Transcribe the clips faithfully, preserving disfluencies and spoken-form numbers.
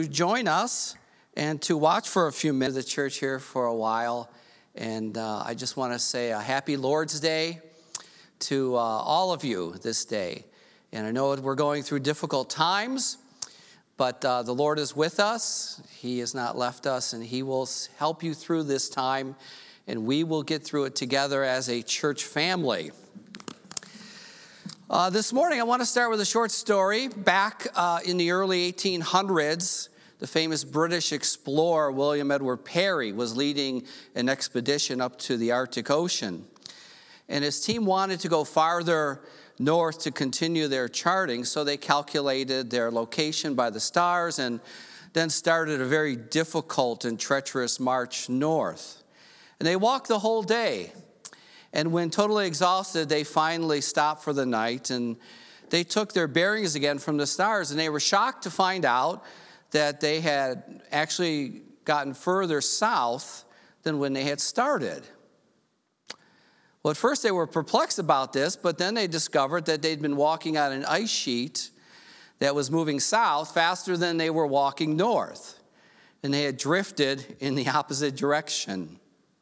Join us and to watch for a few minutes at the church here for a while. And uh, I just want to say a happy Lord's Day to uh, all of you this day. And I know we're going through difficult times, but uh, the Lord is with us. He has not left us, and He will help you through this time, and we will get through it together as a church family. Uh, this morning, I want to start with a short story. Back uh, in the early eighteen hundreds, the famous British explorer William Edward Parry was leading an expedition up to the Arctic Ocean. And his team wanted to go farther north to continue their charting, so they calculated their location by the stars and then started a very difficult and treacherous march north. And they walked the whole day. And when totally exhausted, they finally stopped for the night, and they took their bearings again from the stars, and they were shocked to find out that they had actually gotten further south than when they had started. Well, at first they were perplexed about this, but then they discovered that they'd been walking on an ice sheet that was moving south faster than they were walking north, and they had drifted in the opposite direction.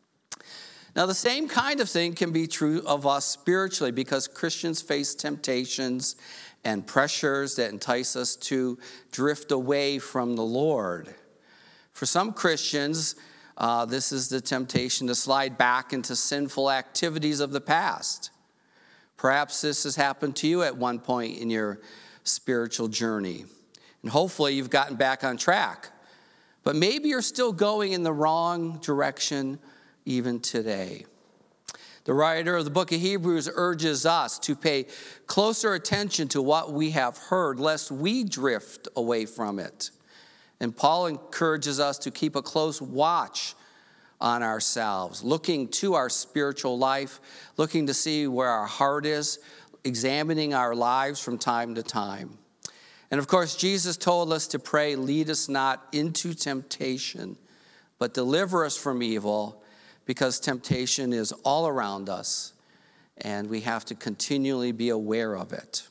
Now, the same kind of thing can be true of us spiritually, because Christians face temptations and pressures that entice us to drift away from the Lord. For some Christians, uh, this is the temptation to slide back into sinful activities of the past. Perhaps this has happened to you at one point in your spiritual journey, and hopefully you've gotten back on track. But maybe you're still going in the wrong direction even today. The writer of the book of Hebrews urges us to pay closer attention to what we have heard, lest we drift away from it. And Paul encourages us to keep a close watch on ourselves, looking to our spiritual life, looking to see where our heart is, examining our lives from time to time. And of course, Jesus told us to pray, "Lead us not into temptation, but deliver us from evil," because temptation is all around us, and we have to continually be aware of it.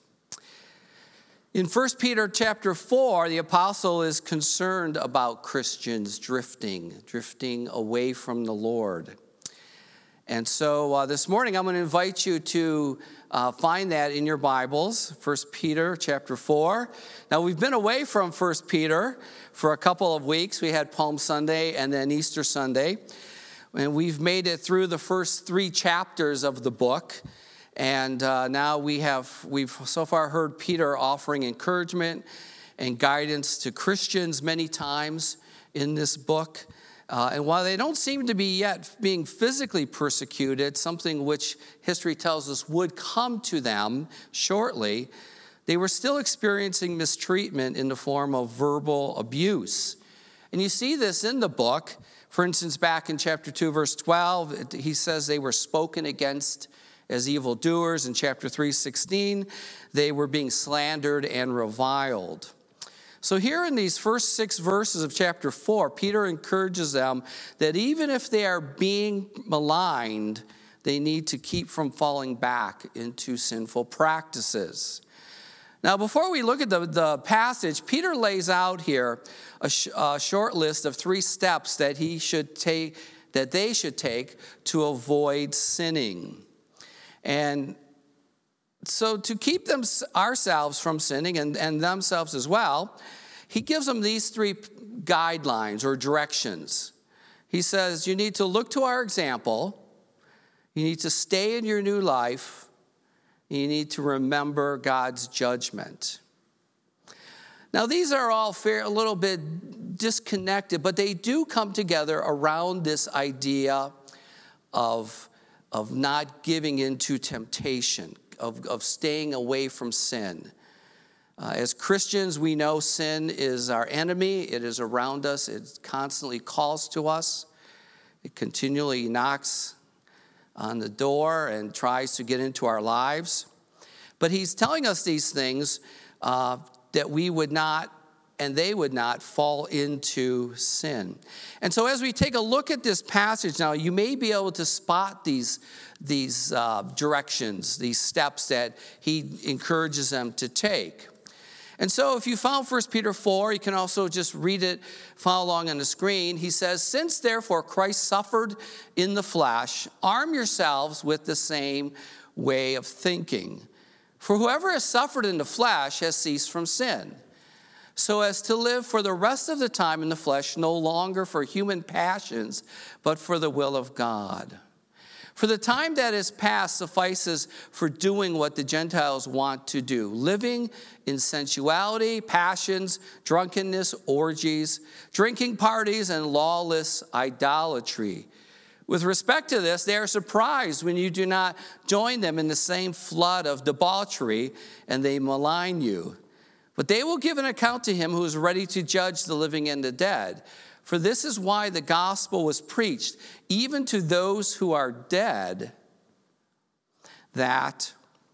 In First Peter chapter four, the apostle is concerned about Christians drifting, drifting away from the Lord. And so uh, this morning, I'm going to invite you to uh, find that in your Bibles, First Peter chapter four. Now, we've been away from First Peter for a couple of weeks. We had Palm Sunday and then Easter Sunday. And we've made it through the first three chapters of the book. And uh, now we have, we've so far heard Peter offering encouragement and guidance to Christians many times in this book. Uh, and while they don't seem to be yet being physically persecuted, something which history tells us would come to them shortly, they were still experiencing mistreatment in the form of verbal abuse. And you see this in the book. For instance, back in chapter two, verse twelve, he says they were spoken against as evildoers. In chapter three, sixteen, they were being slandered and reviled. So here in these first six verses of chapter four, Peter encourages them that even if they are being maligned, they need to keep from falling back into sinful practices. Now, before we look at the, the passage, Peter lays out here a, sh- a short list of three steps that he should take, that they should take to avoid sinning. And so to keep them ourselves from sinning and, and themselves as well, he gives them these three guidelines or directions. He says, you need to look to our example, you need to stay in your new life, you need to remember God's judgment. Now, these are all fair, a little bit disconnected, but they do come together around this idea of, of not giving into temptation, of, of staying away from sin. Uh, as Christians, we know sin is our enemy. It is around us. It constantly calls to us. It continually knocks on the door and tries to get into our lives. But he's telling us these things uh, that we would not and they would not fall into sin. And so as we take a look at this passage now, you may be able to spot these, these uh, directions, these steps that he encourages them to take. And so if you found First Peter four, you can also just read it, follow along on the screen. He says, since therefore Christ suffered in the flesh, arm yourselves with the same way of thinking. For whoever has suffered in the flesh has ceased from sin, so as to live for the rest of the time in the flesh, no longer for human passions, but for the will of God. For the time that is past suffices for doing what the Gentiles want to do, living in sensuality, passions, drunkenness, orgies, drinking parties, and lawless idolatry. With respect to this, they are surprised when you do not join them in the same flood of debauchery, and they malign you. But they will give an account to him who is ready to judge the living and the dead. For this is why the gospel was preached, even to those who are dead, that,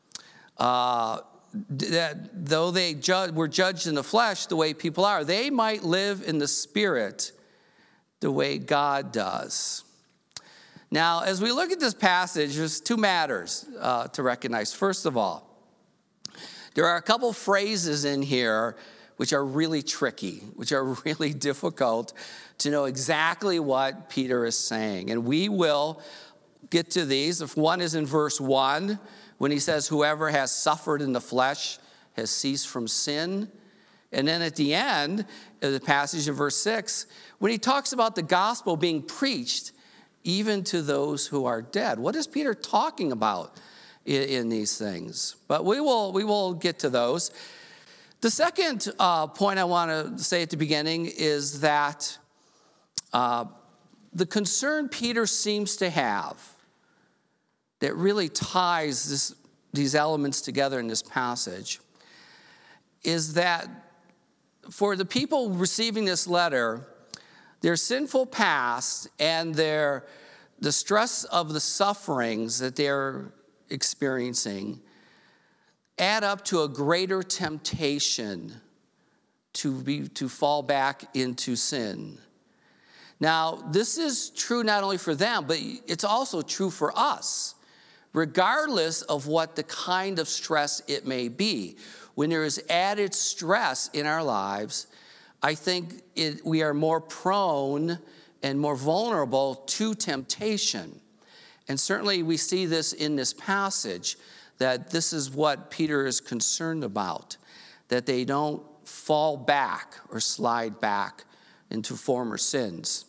uh, that though they judge, were judged in the flesh the way people are, they might live in the spirit the way God does. Now, as we look at this passage, there's two matters uh, to recognize. First of all, there are a couple phrases in here which are really tricky, which are really difficult to know exactly what Peter is saying. And we will get to these. If one is in verse one, when he says, whoever has suffered in the flesh has ceased from sin. And then at the end of the passage in verse six, when he talks about the gospel being preached even to those who are dead. What is Peter talking about in, in these things? But we will, we will get to those. The second uh, point I want to say at the beginning is that uh, the concern Peter seems to have that really ties this, these elements together in this passage is that for the people receiving this letter, their sinful past and their the stress of the sufferings that they're experiencing add up to a greater temptation to be to fall back into sin. Now, this is true not only for them, but it's also true for us, regardless of what the kind of stress it may be. When there is added stress in our lives, I think it, we are more prone and more vulnerable to temptation. And certainly we see this in this passage, that this is what Peter is concerned about, that they don't fall back or slide back into former sins.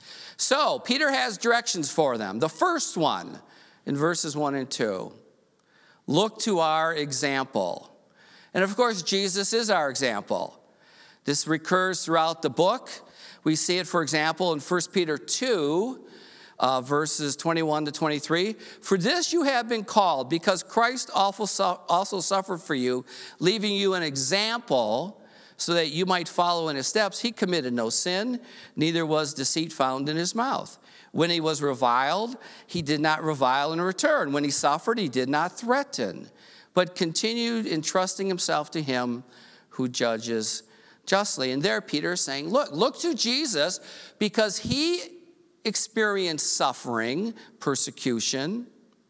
So Peter has directions for them. The first one in verses one and two, look to our example. And of course, Jesus is our example. This recurs throughout the book. We see it, for example, in First Peter two, uh, verses twenty-one to twenty-three. For this you have been called, because Christ also suffered for you, leaving you an example so that you might follow in his steps. He committed no sin, neither was deceit found in his mouth. When he was reviled, he did not revile in return. When he suffered, he did not threaten, but continued entrusting himself to him who judges justly. And there Peter is saying, look, look to Jesus, because he experienced suffering, persecution,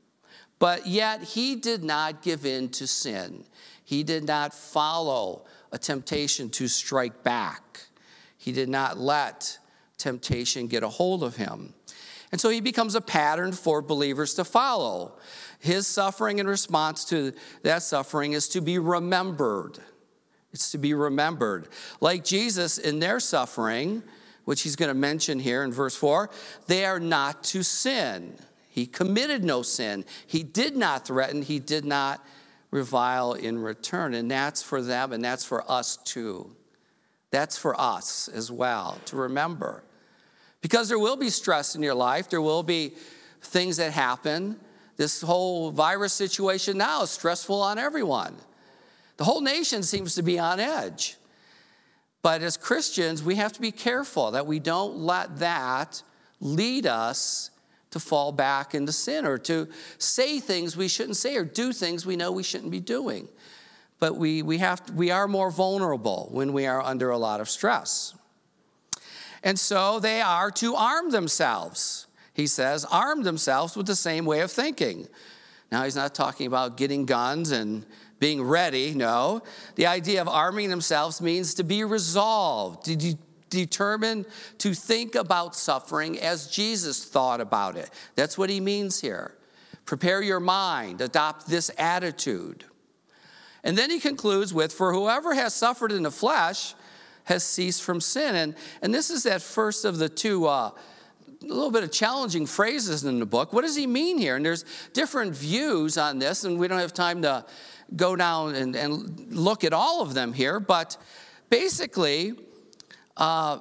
but yet he did not give in to sin. He did not follow a temptation to strike back. He did not let temptation get a hold of him. And so he becomes a pattern for believers to follow. His suffering in response to that suffering is to be remembered. It's to be remembered. Like Jesus in their suffering, which he's going to mention here in verse four, they are not to sin. He committed no sin. He did not threaten. He did not revile in return. And that's for them, and that's for us too. That's for us as well to remember. Because there will be stress in your life. There will be things that happen. This whole virus situation now is stressful on everyone. The whole nation seems to be on edge. But as Christians, we have to be careful that we don't let that lead us to fall back into sin or to say things we shouldn't say or do things we know we shouldn't be doing. But we, we, have to, we are more vulnerable when we are under a lot of stress. And so they are to arm themselves. He says, arm themselves with the same way of thinking. Now, he's not talking about getting guns and being ready, no. The idea of arming themselves means to be resolved, to de- determine to think about suffering as Jesus thought about it. That's what he means here. Prepare your mind, adopt this attitude. And then he concludes with, for whoever has suffered in the flesh has ceased from sin. And, and this is that first of the two uh, a little bit of challenging phrases in the book. What does he mean here? And there's different views on this, and we don't have time to go down and, and look at all of them here. But basically, uh,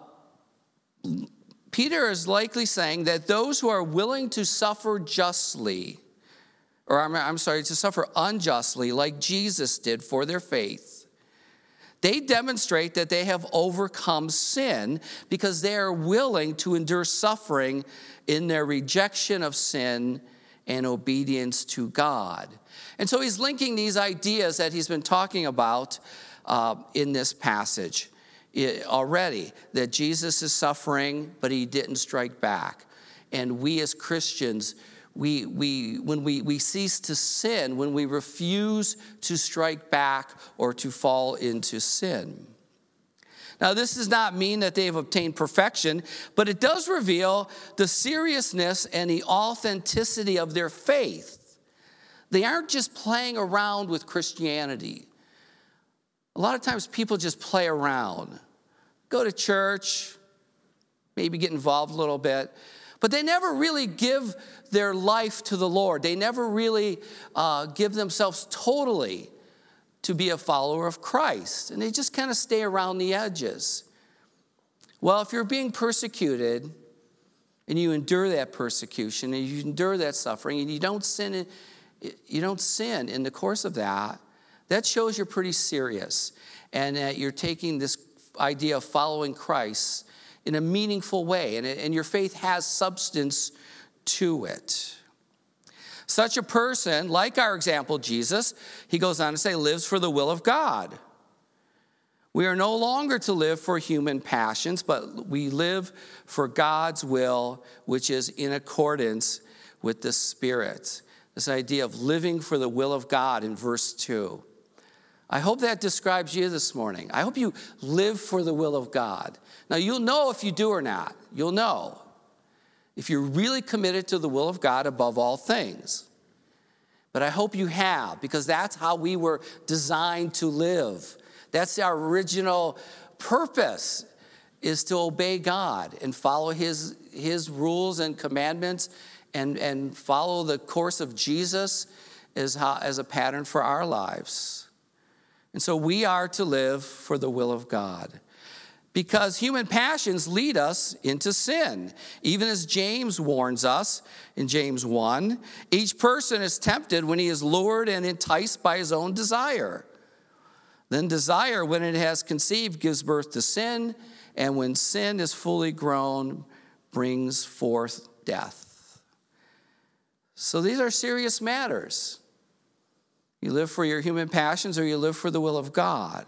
Peter is likely saying that those who are willing to suffer justly, or I'm, I'm sorry, to suffer unjustly like Jesus did for their faith, they demonstrate that they have overcome sin because they are willing to endure suffering in their rejection of sin and obedience to God. And so he's linking these ideas that he's been talking about uh, in this passage already, that Jesus is suffering, but he didn't strike back. And we as Christians, We, we, when we, we cease to sin, when we refuse to strike back or to fall into sin. Now, this does not mean that they have obtained perfection, but it does reveal the seriousness and the authenticity of their faith. They aren't just playing around with Christianity. A lot of times people just play around, go to church, maybe get involved a little bit, but they never really give their life to the Lord. They never really uh, give themselves totally to be a follower of Christ. And they just kind of stay around the edges. Well, if you're being persecuted and you endure that persecution and you endure that suffering and you don't sin, you don't sin in the course of that, that shows you're pretty serious and that you're taking this idea of following Christ in a meaningful way, and, and your faith has substance to it. Such a person, like our example, Jesus, he goes on to say, lives for the will of God. We are no longer to live for human passions, but we live for God's will, which is in accordance with the Spirit. This idea of living for the will of God in verse two. I hope that describes you this morning. I hope you live for the will of God. Now, you'll know if you do or not. You'll know if you're really committed to the will of God above all things. But I hope you have, because that's how we were designed to live. That's our original purpose, is to obey God and follow his, his rules and commandments and, and follow the course of Jesus as, how, as a pattern for our lives. And so we are to live for the will of God, because human passions lead us into sin. Even as James warns us in James one, each person is tempted when he is lured and enticed by his own desire. Then desire, when it has conceived, gives birth to sin, and when sin is fully grown, brings forth death. So these are serious matters. You live for your human passions or you live for the will of God.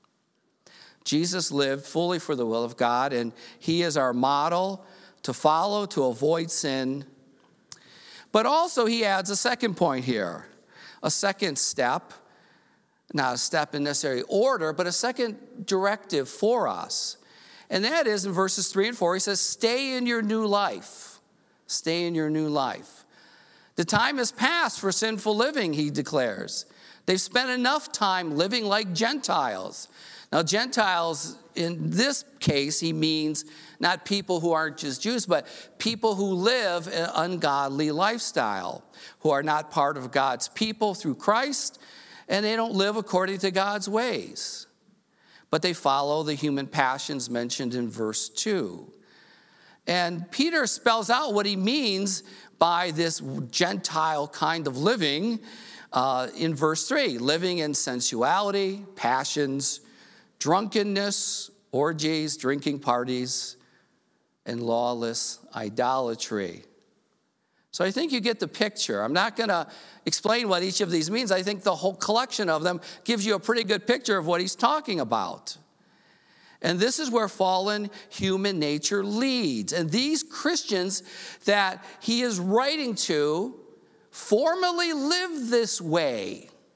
Jesus lived fully for the will of God, and he is our model to follow, to avoid sin. But also he adds a second point here, a second step, not a step in necessary order, but a second directive for us. And that is in verses three and four, he says, stay in your new life. Stay in your new life. The time has passed for sinful living, he declares. They've spent enough time living like Gentiles. Now, Gentiles, in this case, he means not people who aren't just Jews, but people who live an ungodly lifestyle, who are not part of God's people through Christ, and they don't live according to God's ways. But they follow the human passions mentioned in verse two. And Peter spells out what he means by this Gentile kind of living uh, in verse three. Living in sensuality, passions, drunkenness, orgies, drinking parties, and lawless idolatry. So I think you get the picture. I'm not going to explain what each of these means. I think the whole collection of them gives you a pretty good picture of what he's talking about. And this is where fallen human nature leads. And these Christians that he is writing to formerly lived this way.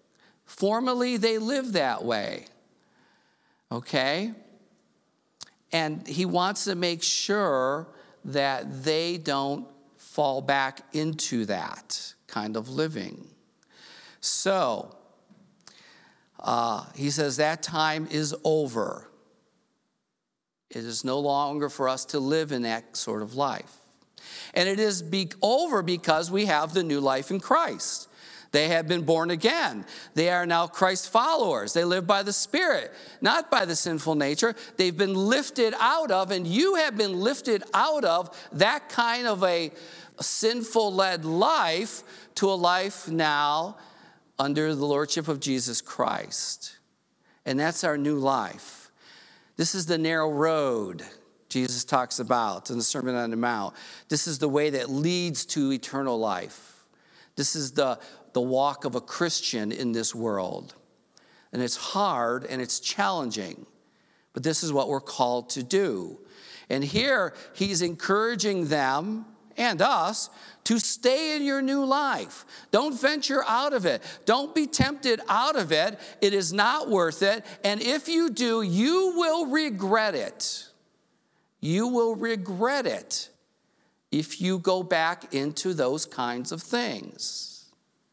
Formerly, they lived that way. Okay? And he wants to make sure that they don't fall back into that kind of living. So, uh, he says that time is over. It is no longer for us to live in that sort of life. And it is be- over because we have the new life in Christ. They have been born again. They are now Christ followers. They live by the Spirit, not by the sinful nature. They've been lifted out of, and you have been lifted out of that kind of a sinful-led life to a life now under the lordship of Jesus Christ. And that's our new life. This is the narrow road Jesus talks about in the Sermon on the Mount. This is the way that leads to eternal life. This is the, the walk of a Christian in this world. And it's hard and it's challenging, but this is what we're called to do. And here he's encouraging them and us to stay in your new life. Don't venture out of it. Don't be tempted out of it. It is not worth it. And if you do, you will regret it. You will regret it if you go back into those kinds of things.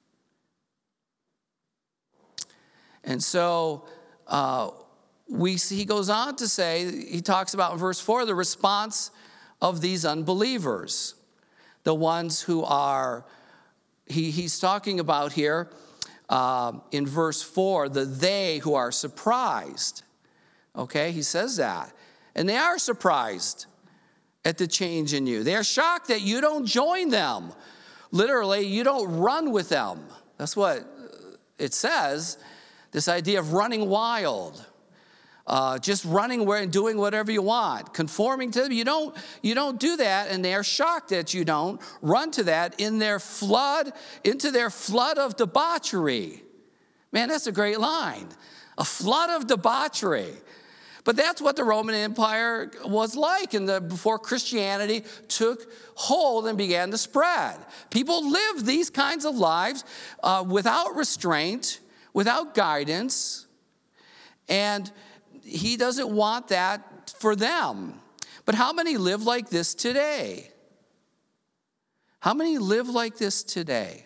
And so uh, we see, he goes on to say, he talks about in verse four, the response of these unbelievers. The ones who are, he, he's talking about here uh, in verse four, the they who are surprised. Okay, he says that. And they are surprised at the change in you. They are shocked that you don't join them. Literally, you don't run with them. That's what it says, this idea of running wild. Uh, just running where and doing whatever you want, conforming to them. You don't, you don't do that, and they're shocked that you don't run to that in their flood, into their flood of debauchery. Man, that's a great line. A flood of debauchery. But that's what the Roman Empire was like in the, before Christianity took hold and began to spread. People lived these kinds of lives uh, without restraint, without guidance, and he doesn't want that for them. But how many live like this today? How many live like this today?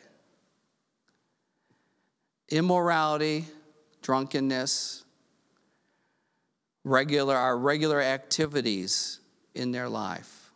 Immorality, drunkenness, regular, our regular activities in their life.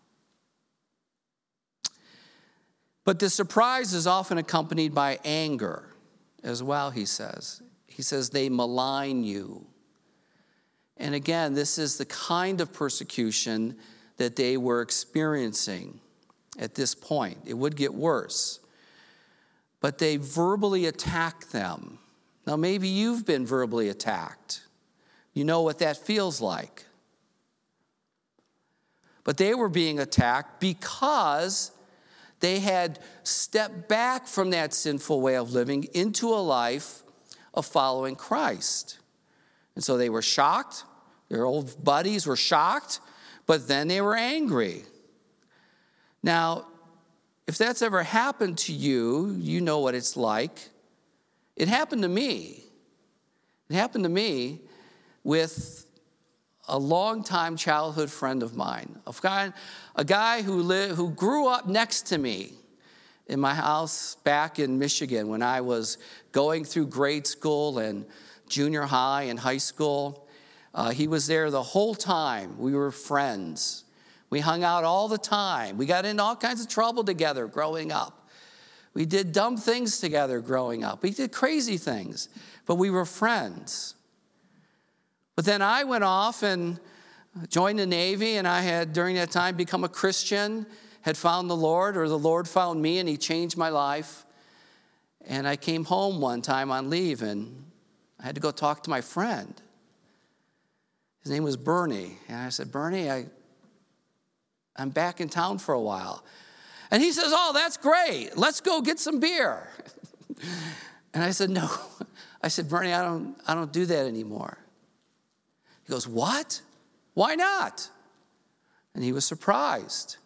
But the surprise is often accompanied by anger as well, he says. He says they malign you. And again, this is the kind of persecution that they were experiencing at this point. It would get worse. But they verbally attack them. Now, maybe you've been verbally attacked. You know what that feels like. But they were being attacked because they had stepped back from that sinful way of living into a life of following Christ. And so they were shocked. Their old buddies were shocked, but then they were angry. Now, if that's ever happened to you, you know what it's like. It happened to me. It happened to me with a longtime childhood friend of mine, a guy, a guy who lived, who grew up next to me in my house back in Michigan when I was going through grade school and junior high and high school. Uh, he was there the whole time. We were friends. We hung out all the time. We got into all kinds of trouble together growing up. We did dumb things together growing up. We did crazy things, but we were friends. But then I went off and joined the Navy, and I had, during that time, become a Christian, had found the Lord, or the Lord found me, and he changed my life. And I came home one time on leave, and I had to go talk to my friend. His name was Bernie. And I said, Bernie, I, I'm back in town for a while. And he says, oh, that's great. Let's go get some beer. And I said, no. I said, Bernie, I don't, I don't do that anymore. He goes, what? Why not? And he was surprised.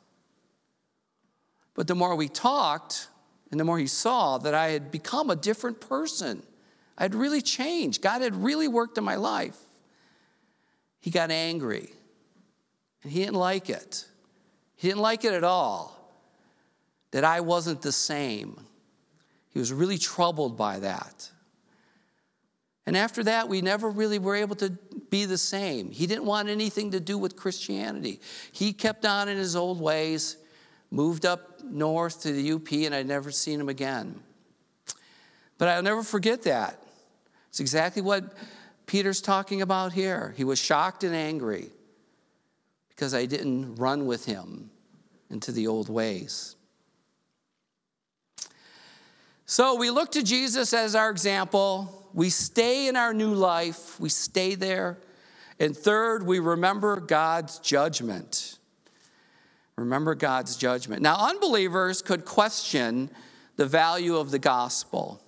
But the more we talked, and the more he saw that I had become a different person. I'd really changed. God had really worked in my life. He got angry. And he didn't like it. He didn't like it at all, that I wasn't the same. He was really troubled by that. And after that, we never really were able to be the same. He didn't want anything to do with Christianity. He kept on in his old ways, moved up north to the U P, and I'd never seen him again. But I'll never forget that. It's exactly what Peter's talking about here. He was shocked and angry because I didn't run with him into the old ways. So we look to Jesus as our example. We stay in our new life. We stay there. And third, we remember God's judgment. Remember God's judgment. Now, unbelievers could question the value of the gospel,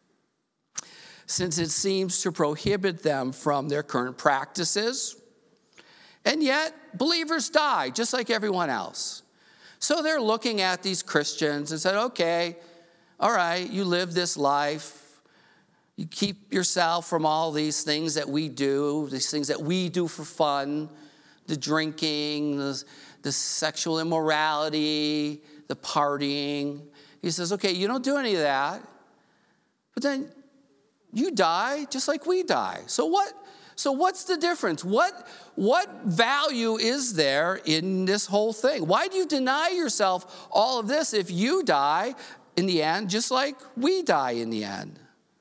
since it seems to prohibit them from their current practices. And yet, believers die just like everyone else. So they're looking at these Christians and said, okay, all right, you live this life. You keep yourself from all these things that we do, these things that we do for fun, the drinking, the, the sexual immorality, the partying. He says, okay, you don't do any of that, but then you die just like we die. So what? So what's the difference? What, what value is there in this whole thing? Why do you deny yourself all of this if you die in the end just like we die in the end?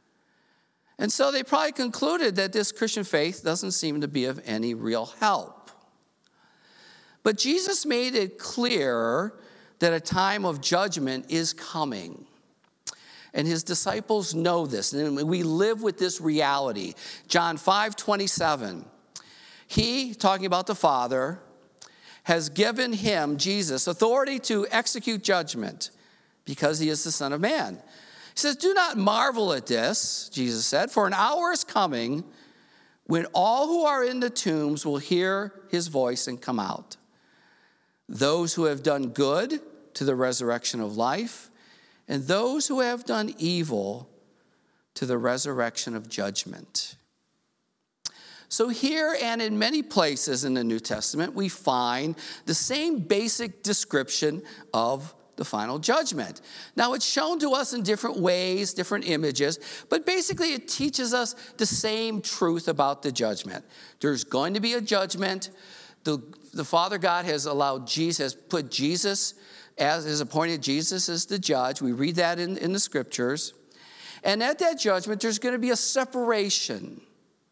And so they probably concluded that this Christian faith doesn't seem to be of any real help. But Jesus made it clear that a time of judgment is coming. And his disciples know this, and we live with this reality. John five twenty-seven, he, talking about the Father, has given him, Jesus, authority to execute judgment because he is the Son of Man. He says, do not marvel at this, Jesus said, for an hour is coming when all who are in the tombs will hear his voice and come out. Those who have done good to the resurrection of life, and those who have done evil to the resurrection of judgment. So here and in many places in the New Testament, we find the same basic description of the final judgment. Now, it's shown to us in different ways, different images, but basically it teaches us the same truth about the judgment. There's going to be a judgment. The, the Father God has allowed Jesus, put Jesus as is appointed Jesus as the judge. We read that in, in the scriptures. And at that judgment, there's going to be a separation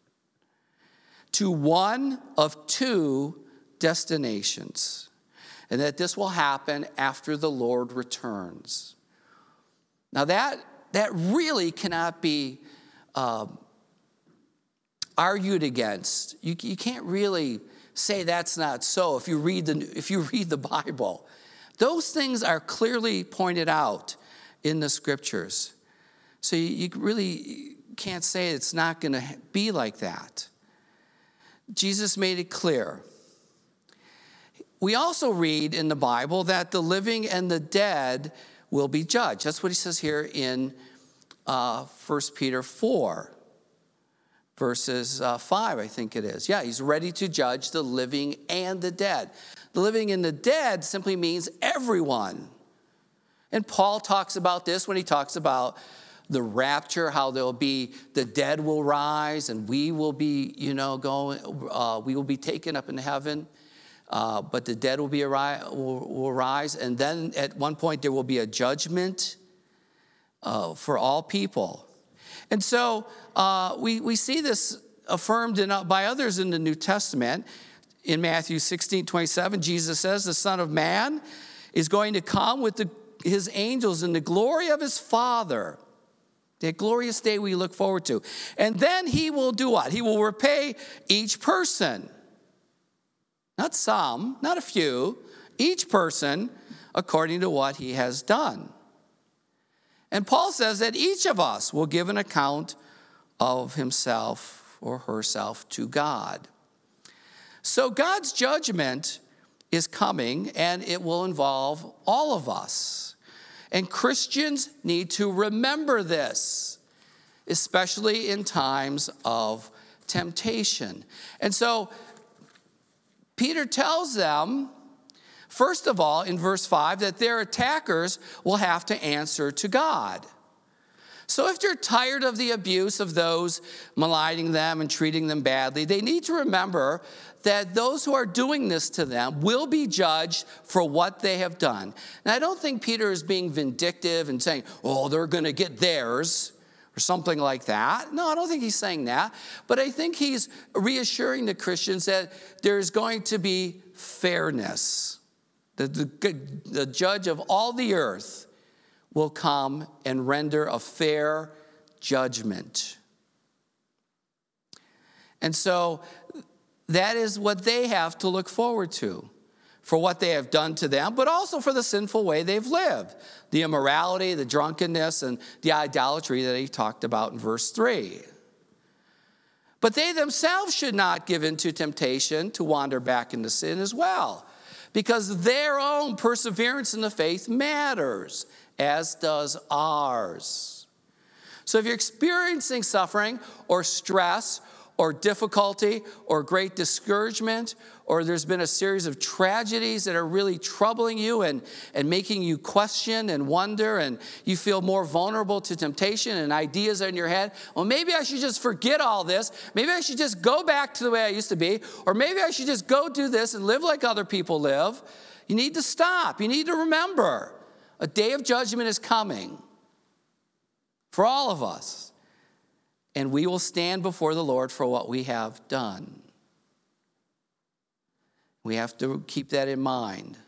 to one of two destinations. And that this will happen after the Lord returns. Now that, that really cannot be um, argued against. You, you can't really say that's not so if you read the, if you read the Bible. Those things are clearly pointed out in the scriptures. So you, you really can't say it's not going to be like that. Jesus made it clear. We also read in the Bible that the living and the dead will be judged. That's what he says here in uh, First Peter four, verses uh, five, I think it is. Yeah, he's ready to judge the living and the dead. The living and the dead simply means everyone. And Paul talks about this when he talks about the rapture, how there'll be, the dead will rise and we will be, you know, going, uh, we will be taken up in heaven. Uh, but the dead will be will, will rise. And then at one point there will be a judgment uh, for all people. And so uh, we, we see this affirmed in, by others in the New Testament. In Matthew sixteen twenty-seven, Jesus says, the Son of Man is going to come with the, his angels in the glory of his Father. That glorious day we look forward to. And then he will do what? He will repay each person. Not some, not a few. Each person according to what he has done. And Paul says that each of us will give an account of himself or herself to God. So God's judgment is coming, and it will involve all of us. And Christians need to remember this. especially in times of temptation. And so Peter tells them, first of all, in verse five, that their attackers will have to answer to God. So if they're tired of the abuse of those maligning them and treating them badly, they need to remember that those who are doing this to them will be judged for what they have done. And I don't think Peter is being vindictive and saying, oh, they're going to get theirs, or something like that. No, I don't think he's saying that. But I think he's reassuring the Christians that there's going to be fairness. The, the, the judge of all the earth will come and render a fair judgment. And so that is what they have to look forward to, for what they have done to them, but also for the sinful way they've lived, the immorality, the drunkenness, and the idolatry that he talked about in verse three. But they themselves should not give in to temptation to wander back into sin as well, because their own perseverance in the faith matters, as does ours. So if you're experiencing suffering or stress or difficulty or great discouragement, or there's been a series of tragedies that are really troubling you and, and making you question and wonder, and you feel more vulnerable to temptation and ideas in your head, well, maybe I should just forget all this. Maybe I should just go back to the way I used to be, or maybe I should just go do this and live like other people live. You need to stop. You need to remember a day of judgment is coming for all of us, and we will stand before the Lord for what we have done. We have to keep that in mind.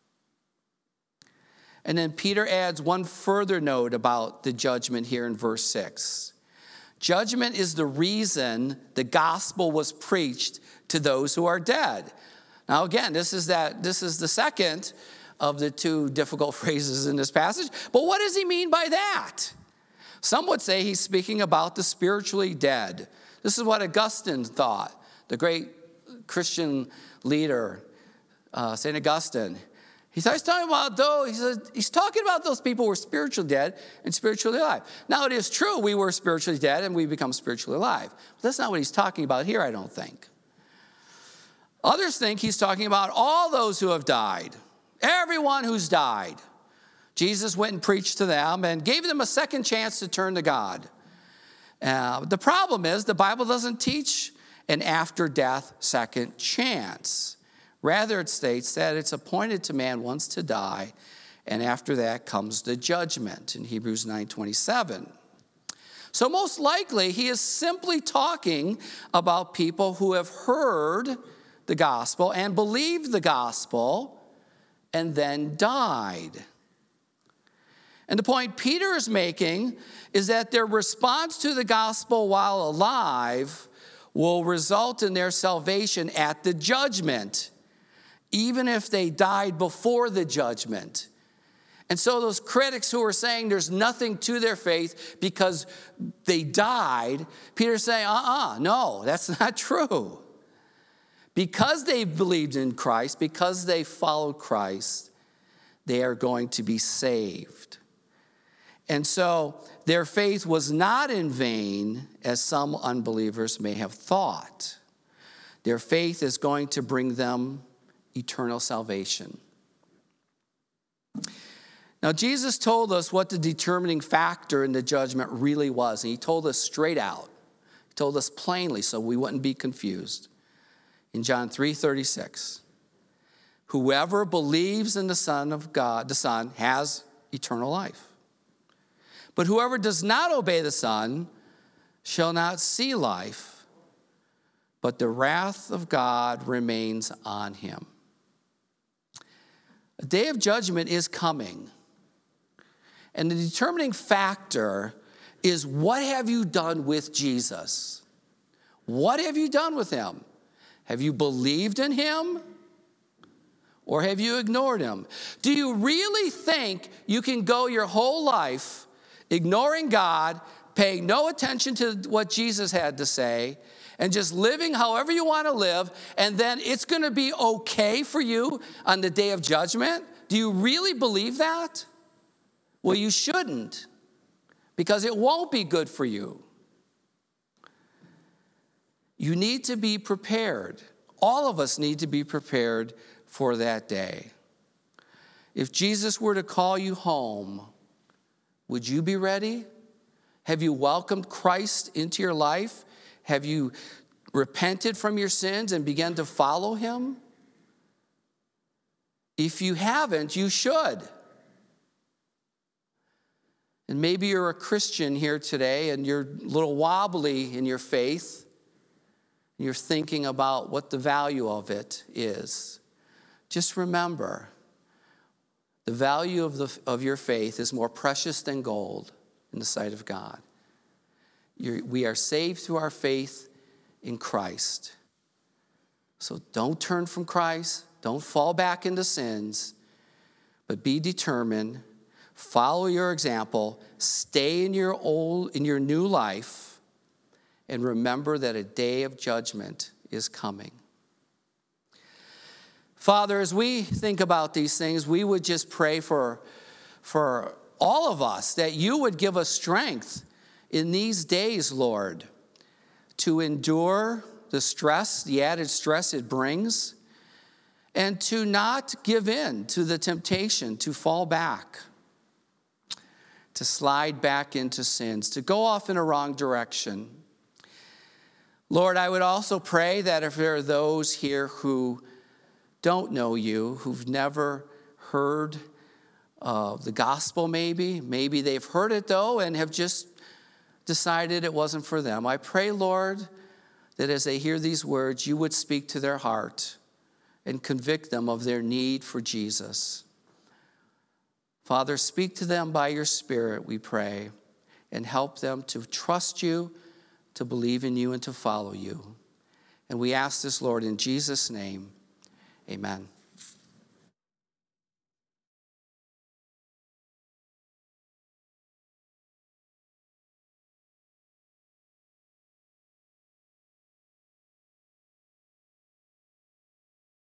And then Peter adds one further note about the judgment here in verse six. Judgment is the reason the gospel was preached to those who are dead. Now again, this is that this is the second of the two difficult phrases in this passage. But what does he mean by that? Some would say he's speaking about the spiritually dead. This is what Augustine thought, the great Christian leader, uh, Saint Augustine. He starts talking about those, he says, he's talking about those people who are spiritually dead and spiritually alive. Now, it is true we were spiritually dead and we become spiritually alive. But that's not what he's talking about here, I don't think. Others think he's talking about all those who have died, everyone who's died. Jesus went and preached to them and gave them a second chance to turn to God. Uh, the problem is the Bible doesn't teach an after-death second chance. Rather, it states that it's appointed to man once to die, and after that comes the judgment in Hebrews nine twenty-seven. So most likely, he is simply talking about people who have heard the gospel and believed the gospel and then died. And the point Peter is making is that their response to the gospel while alive will result in their salvation at the judgment, even if they died before the judgment. And so those critics who are saying there's nothing to their faith because they died, Peter's saying, uh-uh, no, that's not true. Because they believed in Christ, because they followed Christ, they are going to be saved. And so their faith was not in vain, as some unbelievers may have thought. Their faith is going to bring them eternal salvation. Now, Jesus told us what the determining factor in the judgment really was, and he told us straight out. He told us plainly so we wouldn't be confused. In John three thirty-six, whoever believes in the Son of God, the Son, has eternal life. But whoever does not obey the Son shall not see life, but the wrath of God remains on him. A day of judgment is coming. And the determining factor is, what have you done with Jesus? What have you done with him? Have you believed in him? Or have you ignored him? Do you really think you can go your whole life ignoring God, paying no attention to what Jesus had to say, and just living however you want to live, and then it's going to be okay for you on the day of judgment? Do you really believe that? Well, you shouldn't, because it won't be good for you. You need to be prepared. All of us need to be prepared for that day. If Jesus were to call you home, would you be ready? Have you welcomed Christ into your life? Have you repented from your sins and begun to follow him? If you haven't, you should. And maybe you're a Christian here today and you're a little wobbly in your faith. You're thinking about what the value of it is. Just remember, the value of, the, of your faith is more precious than gold in the sight of God. You're, we are saved through our faith in Christ. So don't turn from Christ. Don't fall back into sins. But be determined. Follow your example. Stay in your old, in your new life. And remember that a day of judgment is coming. Father, as we think about these things, we would just pray for, for all of us that you would give us strength in these days, Lord, to endure the stress, the added stress it brings, and to not give in to the temptation to fall back, to slide back into sins, to go off in a wrong direction. Lord, I would also pray that if there are those here who don't know you, who've never heard uh, the gospel maybe. Maybe they've heard it, though, and have just decided it wasn't for them. I pray, Lord, that as they hear these words, you would speak to their heart and convict them of their need for Jesus. Father, speak to them by your Spirit, we pray, and help them to trust you, to believe in you, and to follow you. And we ask this, Lord, in Jesus' name. Amen.